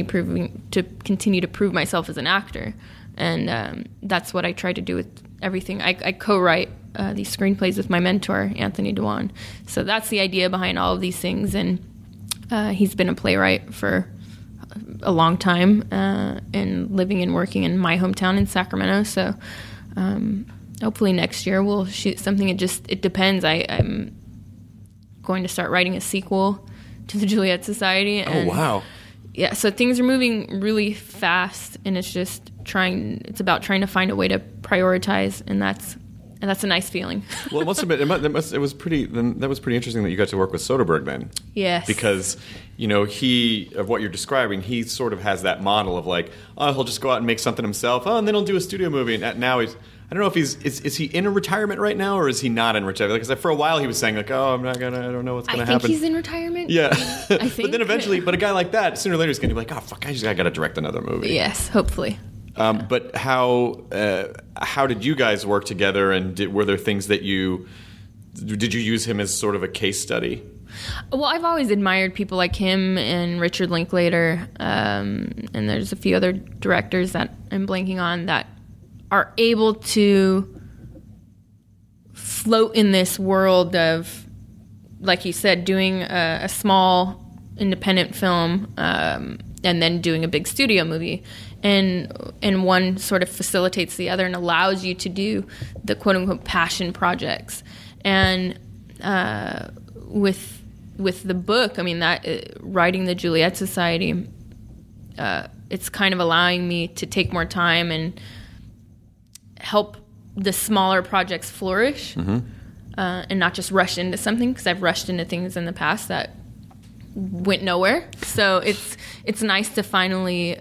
to prove myself as an actor. And that's what I try to do with everything. I co-write these screenplays with my mentor, Anthony Dewan. So that's the idea behind all of these things. And he's been a playwright for a long time and living and working in my hometown in Sacramento. So hopefully next year we'll shoot something. It depends. I'm going to start writing a sequel to the Juliet Society. And, oh, wow. Yeah, so things are moving really fast, and it's about trying to find a way to prioritize, and that's a nice feeling. Well, it must have been. That was pretty interesting that you got to work with Soderbergh then. Yes. Because, of what you're describing, he sort of has that model of like, oh, he'll just go out and make something himself. Oh, and then he'll do a studio movie. And now I don't know if is he in a retirement right now or is he not in retirement? Because for a while he was saying like, oh, I don't know what's going to happen. I think he's in retirement. Yeah. I think. But then eventually, a guy like that, sooner or later, is going to be like, oh, fuck, I got to direct another movie. Yes, hopefully. But how did you guys work together, and were there things that did you use him as sort of a case study? Well, I've always admired people like him and Richard Linklater, and there's a few other directors that I'm blanking on that are able to float in this world of, like you said, doing a small independent film and then doing a big studio movie. And one sort of facilitates the other and allows you to do the quote-unquote passion projects. And with the book, I mean, writing the Juliet Society, it's kind of allowing me to take more time and help the smaller projects flourish, and not just rush into something, because I've rushed into things in the past that went nowhere. So it's nice to finally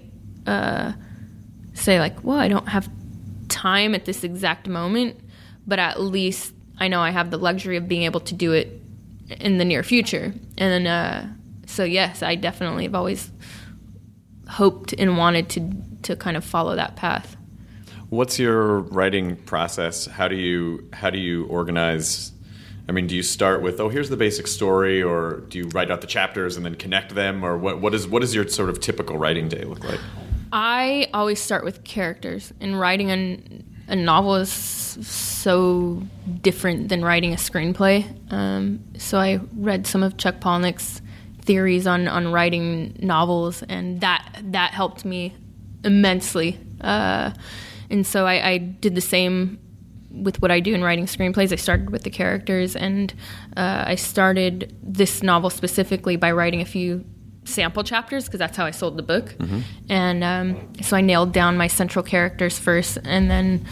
say like, well, I don't have time at this exact moment, but at least I know I have the luxury of being able to do it in the near future. And then, so yes, I definitely have always hoped and wanted to kind of follow that path. What's your writing process? How do you organize? I mean, do you start with, oh, here's the basic story, or do you write out the chapters and then connect them, or what does your sort of typical writing day look like? I always start with characters, and writing a novel is so different than writing a screenplay. So I read some of Chuck Palahniuk's theories on writing novels, and that helped me immensely. And so I did the same with what I do in writing screenplays. I started with the characters, and I started this novel specifically by writing a few sample chapters, because that's how I sold the book. And so I nailed down my central characters first, and then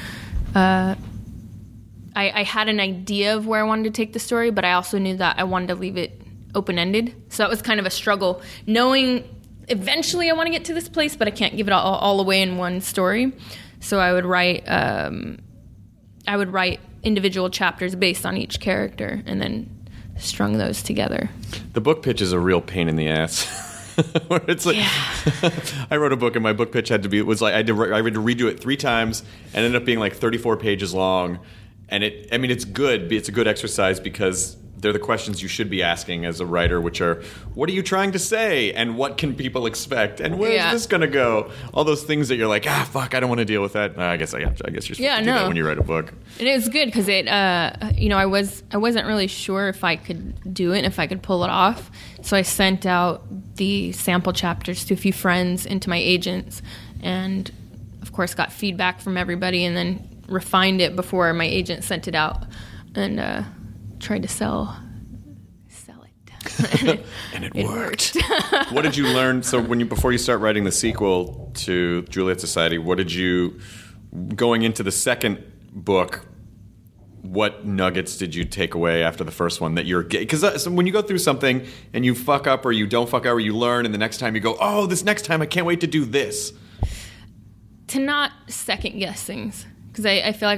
I had an idea of where I wanted to take the story, but I also knew that I wanted to leave it open-ended. So that was kind of a struggle, knowing eventually I want to get to this place, but I can't give it all away in one story. So I would write individual chapters based on each character, and then strung those together. The book pitch is a real pain in the ass. Where it's like, I wrote a book, and my book pitch I had to redo it 3 times, and ended up being like 34 pages long. And it's good. It's a good exercise, because they're the questions you should be asking as a writer, which are, what are you trying to say, and what can people expect, and where's this going to go? All those things that you're like, fuck, I don't want to deal with that. I guess you're supposed to do that when you write a book. And it was good, because I wasn't really sure if I could do it, if I could pull it off. So I sent out the sample chapters to a few friends and to my agents, and of course got feedback from everybody, and then refined it before my agent sent it out, and tried to sell it. And it worked. What did you learn? So before you start writing the sequel to Juliet Society, going into the second book, what nuggets did you take away after the first one that you're, because when you go through something and you fuck up, or you don't fuck up, or you learn, and the next time you go, oh, this next time I can't wait to do this. To not second guess things, because I feel like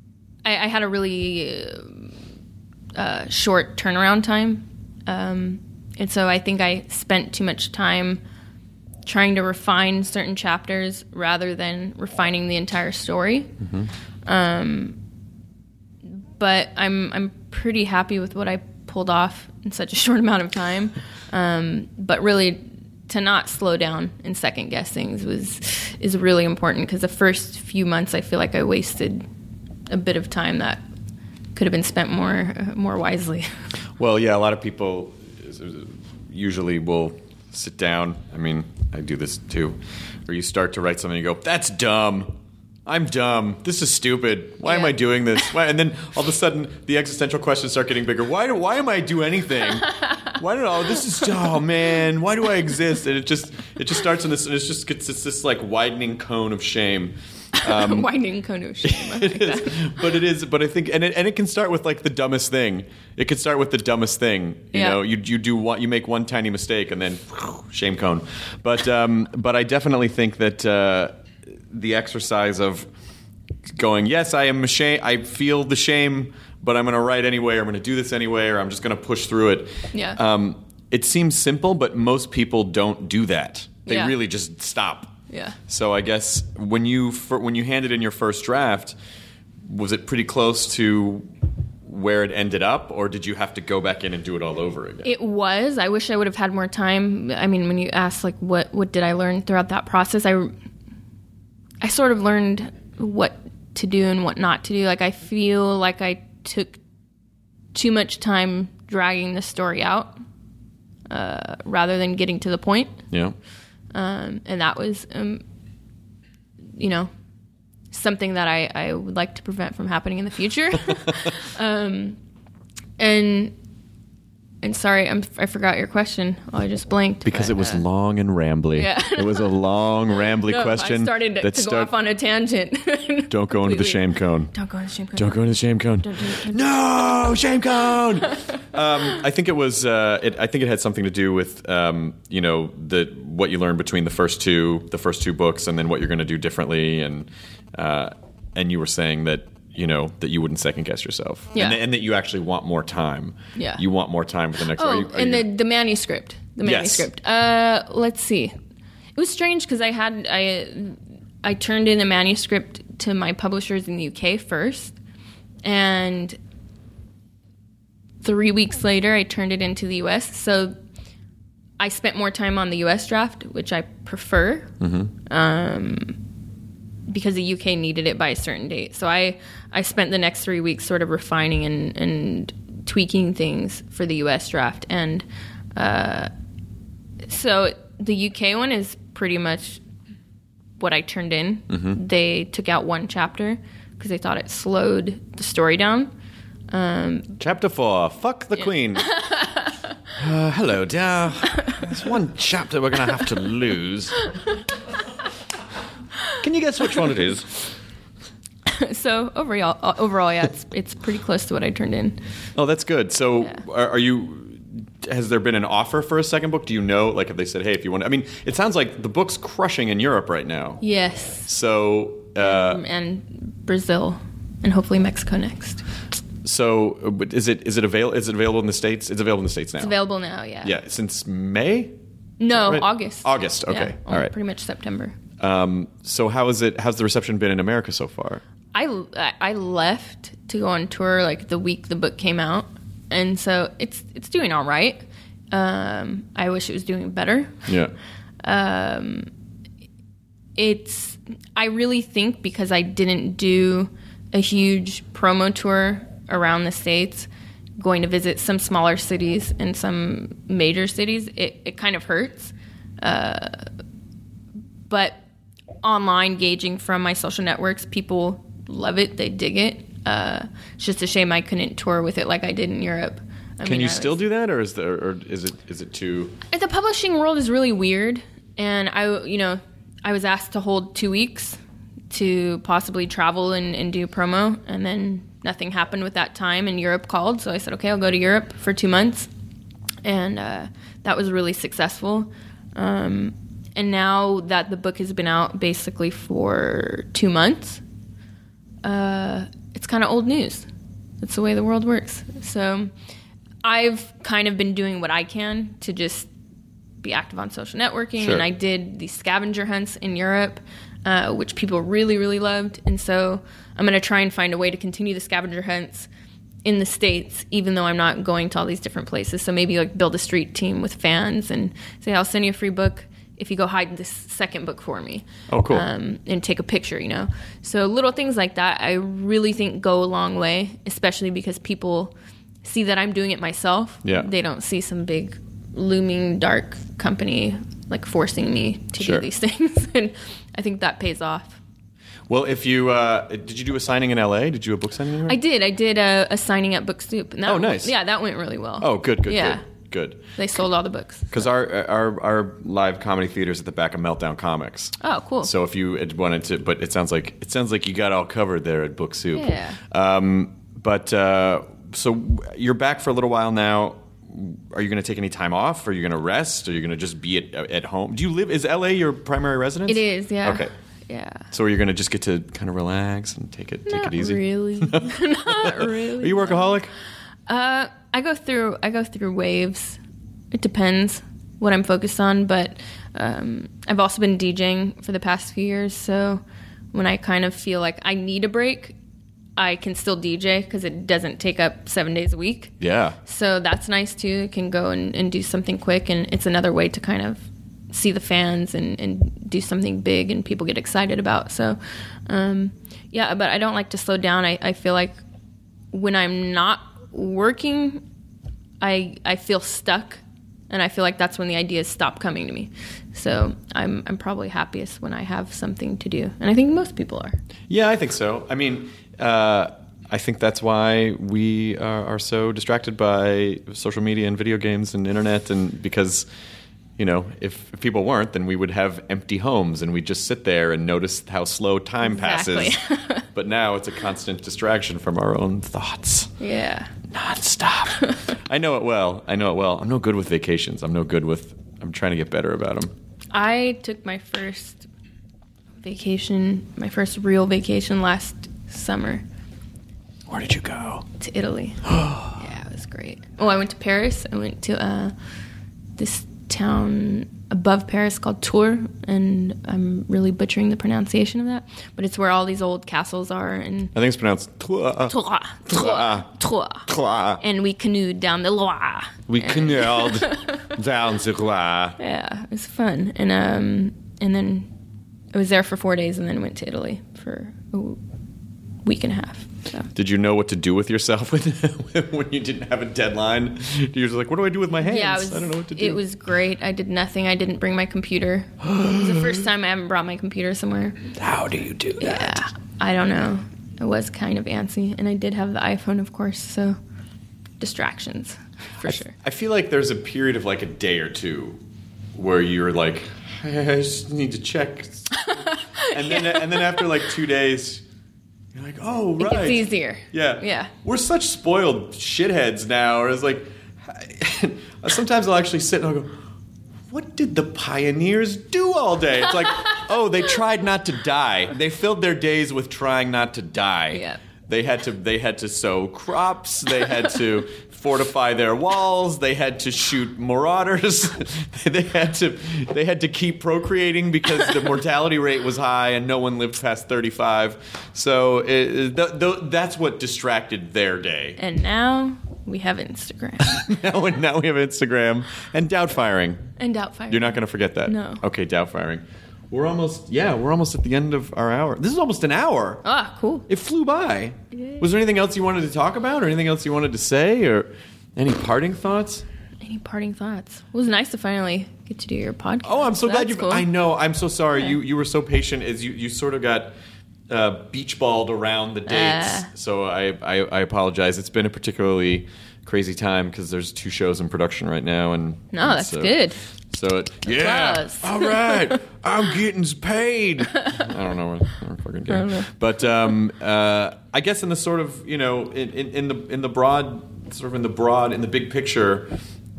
I had a really short turnaround time, And so I think I spent too much time trying to refine certain chapters rather than refining the entire story. But I'm pretty happy with what I pulled off in such a short amount of time. But really, to not slow down and second guess things is really important, because the first few months I feel like I wasted a bit of time that could have been spent more wisely. Well, yeah, a lot of people usually will sit down. I mean, I do this too, where you start to write something and you go, that's dumb. I'm dumb. This is stupid. Why am I doing this? Why? And then all of a sudden, the existential questions start getting bigger. Why am I do anything? Why don't I? This is man. Why do I exist? And it just starts in this, and it's this like widening cone of shame. Widening cone of shame. I like that. But I think, and it can start with like the dumbest thing. It could start with the dumbest thing. You know, you make one tiny mistake, and then shame cone. But I definitely think that. The exercise of going, yes, I am ashamed. I feel the shame, but I'm going to write anyway, or I'm going to do this anyway, or I'm just going to push through it. Yeah. It seems simple, but most people don't do that. They really just stop. Yeah. So I guess when you handed in your first draft, was it pretty close to where it ended up, or did you have to go back in and do it all over again? It was. I wish I would have had more time. I mean, when you asked, like, what did I learn throughout that process, I sort of learned what to do and what not to do. Like, I feel like I took too much time dragging the story out rather than getting to the point. Yeah. And that was, something that I would like to prevent from happening in the future. And sorry, I forgot your question. I just blanked. Because it was long and rambly. Yeah. It was a long, rambly question. I started to go off on a tangent. Don't go into the shame cone. Don't go into the shame cone. Don't go into the shame cone. No, shame cone! I think it was. I think it had something to do with what you learned between the first two books, and then what you're going to do differently, and you were saying that. That you wouldn't second guess yourself. Yeah. And that you actually want more time. Yeah. You want more time for the next the manuscript. The manuscript. Yes. Let's see. It was strange because I turned in a manuscript to my publishers in the UK first, and 3 weeks later I turned it into the US. So I spent more time on the US draft, which I prefer. Because the UK needed it by a certain date. So I spent the next 3 weeks sort of refining and tweaking things for the US draft. And so the UK one is pretty much what I turned in. They took out one chapter because they thought it slowed the story down. Chapter 4, Fuck the Queen. Hello, dear. There's one chapter we're going to have to lose. Can you guess which one it is? So overall, yeah, it's pretty close to what I turned in. Oh, that's good. So, are you? Has there been an offer for a second book? Do you know? Like, have they said, "Hey, if you want"? I mean, it sounds like the book's crushing in Europe right now. Yes. So, and Brazil, and hopefully Mexico next. So, is it available in the States? It's available in the States now. It's available now. Yeah. Yeah, since May. No, right? August. August. Okay. Yeah, all right. Pretty much September. So how's the reception been in America so far? I left to go on tour like the week the book came out, and so it's doing all right. I wish it was doing better. Yeah. I really think because I didn't do a huge promo tour around the States, going to visit some smaller cities and some major cities, it kind of hurts. But online, gauging from my social networks, people love it. They dig it. It's just a shame I couldn't tour with it like I did in Europe. Can you still do that, or is it too? The publishing world is really weird, and I was asked to hold 2 weeks to possibly travel and do promo, and then nothing happened with that time, and Europe called, so I said, okay, I'll go to Europe for 2 months, and that was really successful. And now that the book has been out basically for 2 months, it's kind of old news. That's the way the world works. So I've kind of been doing what I can to just be active on social networking. Sure. And I did these scavenger hunts in Europe, which people really, really loved. And so I'm going to try and find a way to continue the scavenger hunts in the States, even though I'm not going to all these different places. So maybe like build a street team with fans and say, I'll send you a free book if you go hide this second book for me. Oh, cool. And take a picture, you know. So little things like that I really think go a long way, especially because people see that I'm doing it myself. Yeah. They don't see some big looming dark company like forcing me to Sure. do these things. And I think that pays off. Well, if you did you do a signing in LA? Did you do a book signing anywhere? I did. I did a signing at Book Soup. And that, Oh, nice. Yeah, that went really well. Oh, good. Yeah. Good. They sold all the books. Because our live comedy theater is at the back of Meltdown Comics. Oh, cool. So if you had wanted to, but it sounds like you got all covered there at Book Soup. Yeah. So you're back for a little while now. Are you going to take any time off? Are you going to rest? Are you going to just be at home? Do you live? Is LA your primary residence? It is. Yeah. Okay. Yeah. So you're going to just get to kind of relax and take it easy. Really. Not really. Are you a workaholic? I go through waves. It depends what I'm focused on, but I've also been DJing for the past few years, so when I kind of feel like I need a break, I can still DJ because it doesn't take up 7 days a week. Yeah. So that's nice too. I can go and do something quick, and it's another way to kind of see the fans and do something big and people get excited about. So, yeah, but I don't like to slow down. I feel like when I'm not working, I feel stuck, and I feel like that's when the ideas stop coming to me. So I'm probably happiest when I have something to do, and I think most people are. Yeah, I think so. I mean, I think that's why we are so distracted by social media and video games and internet, and because, you know, if people weren't, then we would have empty homes and we'd just sit there and notice how slow time passes. But now it's a constant distraction from our own thoughts. Yeah. Nonstop. I know it well. I'm no good with vacations. I'm trying to get better about them. I took my first real vacation last summer. Where did you go? To Italy. Yeah, it was great. Oh, I went to Paris. I went to this town above Paris called Tours, and I'm really butchering the pronunciation of that, but it's where all these old castles are. And I think it's pronounced Tours. And we canoed down the Loire. We canoed down the Loire. Yeah, it was fun. And then I was there for 4 days, and then went to Italy for a week and a half. So. Did you know what to do with yourself when you didn't have a deadline? You were just like, what do I do with my hands? Yeah, I don't know what to do. It was great. I did nothing. I didn't bring my computer. It was the first time I haven't brought my computer somewhere. How do you do that? Yeah, I don't know. It was kind of antsy, and I did have the iPhone, of course, so distractions, for sure. I feel like there's a period of like a day or two where you're like, I just need to check. And then after like 2 days, you're like, oh, right. It gets easier. Yeah. Yeah. We're such spoiled shitheads now. Or it's like, sometimes I'll actually sit and I'll go, what did the pioneers do all day? It's like, oh, they tried not to die. They filled their days with trying not to die. Yeah. They had to sow crops. They had to fortify their walls. They had to shoot marauders. they had to keep procreating because the mortality rate was high and no one lived past 35. So that's what distracted their day. And now we have Instagram. now we have Instagram and Doubtfiring. And Doubtfiring. You're not going to forget that. No. Okay, Doubtfiring. We're almost at the end of our hour. This is almost an hour. Ah, cool. It flew by. Was there anything else you wanted to talk about, or anything else you wanted to say, or any parting thoughts? Any parting thoughts? It was nice to finally get to do your podcast. Oh, I'm so glad you. Cool. I know. I'm so sorry. Yeah. You were so patient as you sort of got beach balled around the dates. So I apologize. It's been a particularly crazy time because there's 2 shows in production right now, and no, that's good. So Applause. all right, I'm getting paid. I don't know what I'm fucking getting. I don't know. But I guess in the sort of, you know, in the broad, sort of in the big picture,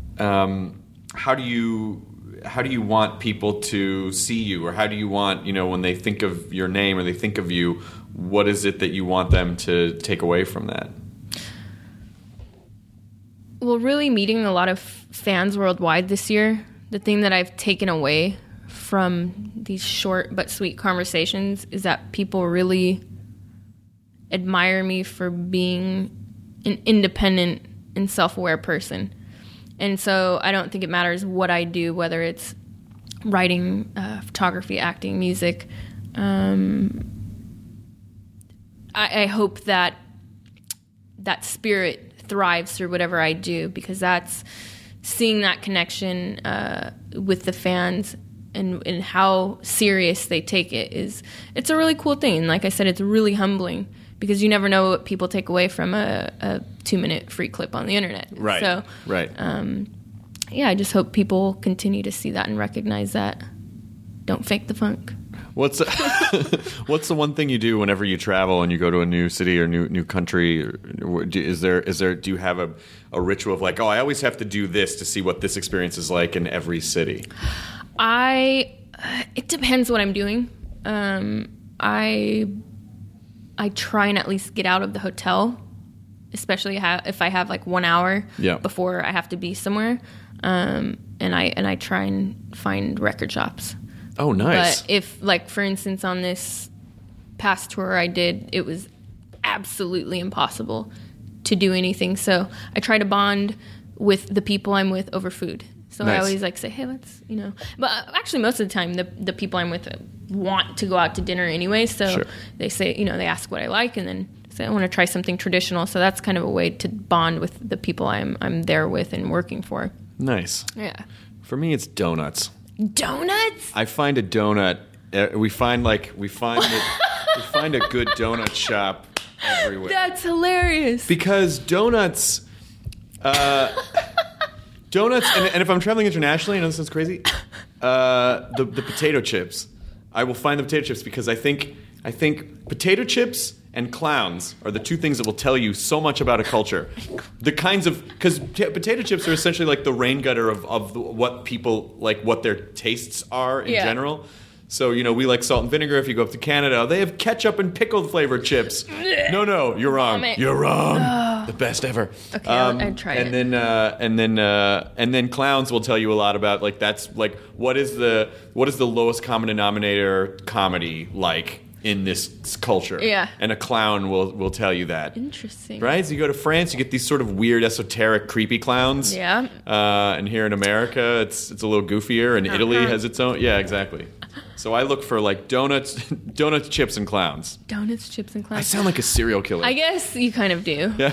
how do you want people to see you, or how do you want, you know, when they think of your name or they think of you, what is it that you want them to take away from that? Well, really meeting a lot of fans worldwide this year, the thing that I've taken away from these short but sweet conversations is that people really admire me for being an independent and self-aware person. And so I don't think it matters what I do, whether it's writing, photography, acting, music. I hope that spirit thrives through whatever I do, because that's seeing that connection with the fans and how serious they take it it's a really cool thing. And like I said, it's really humbling, because you never know what people take away from a 2-minute free clip on the internet. Right. So, right. Yeah, I just hope people continue to see that and recognize that. Don't fake the funk. What's the one thing you do whenever you travel and you go to a new city or new country? Do you have a ritual of like, oh, I always have to do this to see what this experience is like in every city? It depends what I'm doing. I try and at least get out of the hotel, especially if I have like 1 hour before I have to be somewhere. And I try and find record shops. Oh, nice. But if, like, for instance, on this past tour I did, it was absolutely impossible to do anything. So I try to bond with the people I'm with over food. So nice. I always like say, hey, let's, But actually, most of the time, the people I'm with want to go out to dinner anyway. So sure. They say, they ask what I like, and then say, I want to try something traditional. So that's kind of a way to bond with the people I'm there with and working for. Nice. Yeah. For me, it's donuts. Donuts? I find a donut. We find a good donut shop everywhere. That's hilarious. Because donuts, and if I'm traveling internationally, I know this sounds crazy. The potato chips, I will find the potato chips because I think potato chips and clowns are the two things that will tell you so much about a culture. The kinds of, because potato chips are essentially like the rain gutter of what people, like what their tastes are in general. So, we like salt and vinegar. If you go up to Canada, they have ketchup and pickle flavored chips. No, you're wrong. You're wrong. The best ever. Okay, I'd try it. And then clowns will tell you a lot about, like, that's like what is the lowest common denominator comedy like in this culture. Yeah. And a clown will tell you that. Interesting. Right? So you go to France, you get these sort of weird, esoteric, creepy clowns. Yeah. And here in America, it's a little goofier, and Italy has its own. Yeah, exactly. So I look for like donuts, chips, and clowns. Donuts, chips, and clowns. I sound like a serial killer. I guess you kind of do. Yeah.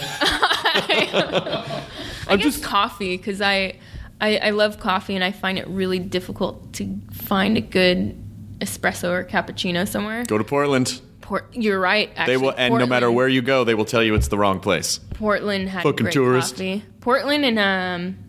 I guess coffee, because I love coffee, and I find it really difficult to find a good espresso or cappuccino somewhere. Go to Portland. You're right. Actually, they will, and Portland, no matter where you go, they will tell you it's the wrong place. Portland had fucking great tourist. Coffee. Portland and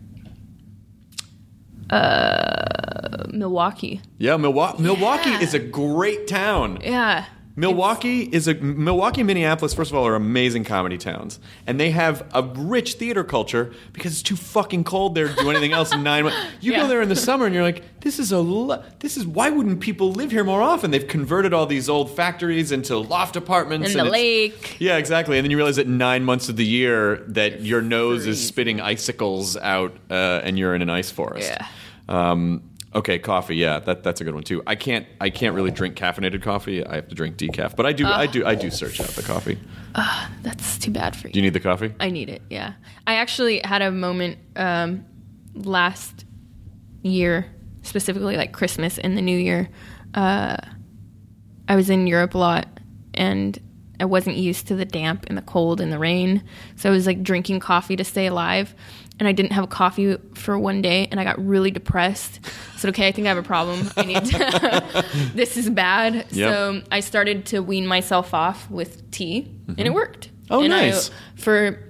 Milwaukee. Yeah, Milwaukee is a great town. Yeah. Milwaukee, Minneapolis, first of all, are amazing comedy towns. And they have a rich theater culture because it's too fucking cold there to do anything else in 9 months. You go there in the summer and you're like, why wouldn't people live here more often? They've converted all these old factories into loft apartments. And the lake. Yeah, exactly. And then you realize that 9 months of the year that your nose is spitting icicles out and you're in an ice forest. Yeah. Okay, coffee. Yeah, that's a good one too. I can't really drink caffeinated coffee. I have to drink decaf. But I do search out the coffee. That's too bad for you. Do you need the coffee? I need it. Yeah. I actually had a moment last year, specifically like Christmas and the New Year. I was in Europe a lot, and I wasn't used to the damp and the cold and the rain, so I was like drinking coffee to stay alive. And I didn't have a coffee for one day, and I got really depressed. I said, okay, I think I have a problem. I need to this is bad. Yep. So I started to wean myself off with tea, and it worked. Oh, and nice. For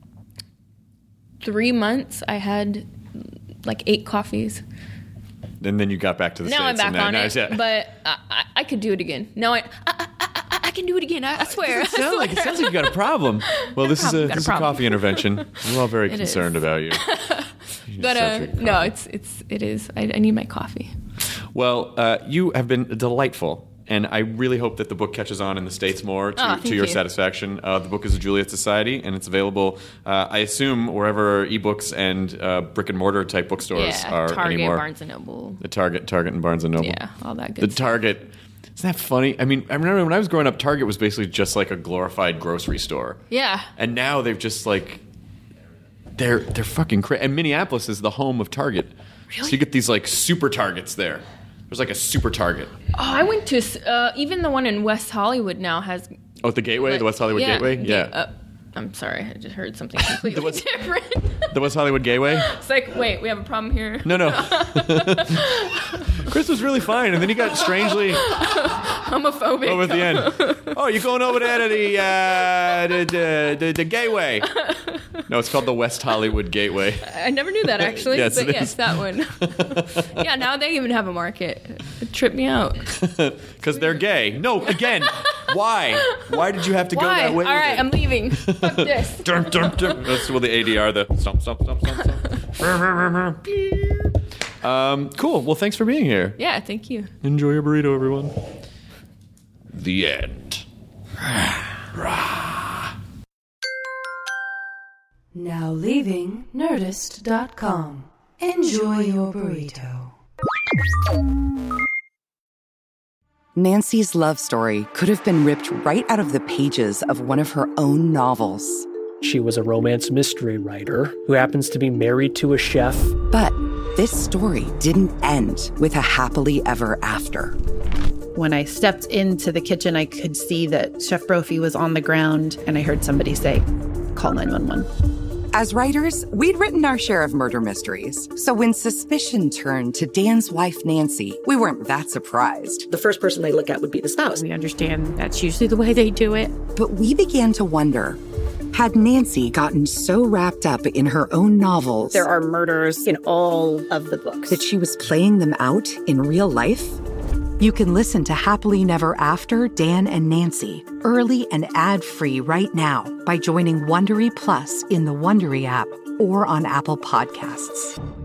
3 months, I had like 8 coffees. And then you got back to the States. Now I'm back on it, but I could do it again. No, I can do it again. I swear. It sounds like you got a problem. Well, this is a coffee intervention. We're all very concerned about you. But no, it is. I need my coffee. Well, you have been delightful. And I really hope that the book catches on in the States more to your satisfaction. The book is A Juliet Society, and it's available, I assume, wherever ebooks and brick-and-mortar type bookstores are Target, anymore. Barnes & Noble. The Target and Barnes & Noble. Yeah, all that good The Target. Isn't that funny? I mean, I remember when I was growing up, Target was basically just like a glorified grocery store. Yeah. And now they've just like... They're fucking crazy. And Minneapolis is the home of Target. Really? So you get these like super Targets there. There's like a super Target. Oh, I went to even the one in West Hollywood now has. Oh, the Gateway, the West Hollywood Gateway. Yeah. I'm sorry, I just heard something completely different. The West Hollywood Gateway. It's like, wait, we have a problem here. No. Chris was really fine, and then he got strangely homophobic over at the end. Oh, you're going over there to the Gateway. No, it's called the West Hollywood Gateway. I never knew that, actually. Yes, but it yes, is. that one. Yeah, now they even have a market. It tripped me out. Because they're gay. No, again, why? Why did you have to go that way? All right, I'm leaving. Fuck this. Dun, dun, dun. That's the ADR, the stomp, stomp, stomp, stomp, stomp. Cool. Well, thanks for being here. Yeah, thank you. Enjoy your burrito, everyone. The end. Now leaving Nerdist.com. Enjoy your burrito. Nancy's love story could have been ripped right out of the pages of one of her own novels. She was a romance mystery writer who happens to be married to a chef. But this story didn't end with a happily ever after. When I stepped into the kitchen, I could see that Chef Brophy was on the ground, and I heard somebody say, "Call 911." As writers, we'd written our share of murder mysteries. So when suspicion turned to Dan's wife, Nancy, we weren't that surprised. The first person they look at would be the spouse. We understand that's usually the way they do it. But we began to wonder, had Nancy gotten so wrapped up in her own novels... There are murders in all of the books. ...that she was playing them out in real life? You can listen to Happily Never After, Dan and Nancy, early and ad-free right now by joining Wondery Plus in the Wondery app or on Apple Podcasts.